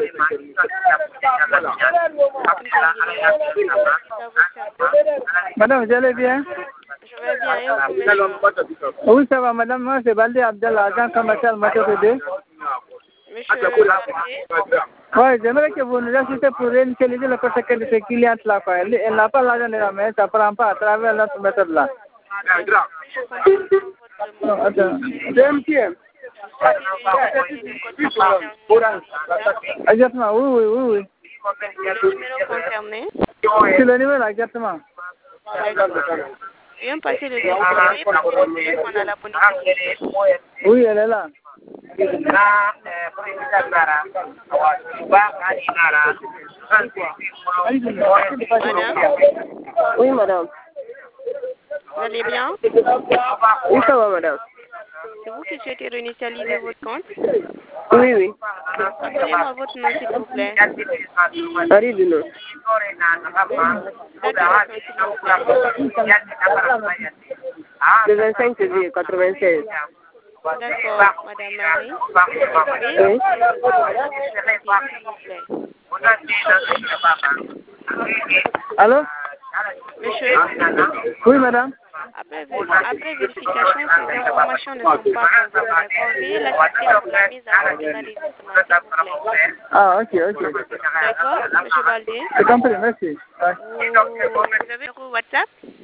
Madame, vous allez bien? Je vais bien, et vous, monsieur? Oui, ça va, madame. Moi, c'est Baldi Abdel, agent commercial Moto PD. Monsieur Baldi? Oui, j'aimerais que vous nous assistez pour réinitialiser le protocole de ces clientes-là. Elle n'a pas l'argent de la main, ça ne prend pas à travers notre méthode-là. Non, attends. DMTM. Exactement, oui. Le numéro concerné? C'est le numéro, exactement. Viens passer le téléphone à la police. Oui, elle est là. Madame? Oui, madame. Vous allez bien? Oui, ça va, madame. C'est vous qui souhaitez réinitialiser votre compte? Oui. Appelez-moi votre nom, s'il vous plaît. Henri Duno. Le 25 février 96. D'accord, madame Marie. Oui. Allô? Monsieur? Oui, madame. Après vérification, ces informations ne sont pas convenues. D'accord? Veuillez l'assister pour la mise à jour de la décision, s'il vous plaît. Ah, ok. D'accord, monsieur Baldé? J'ai compris, merci. Vous avez un WhatsApp?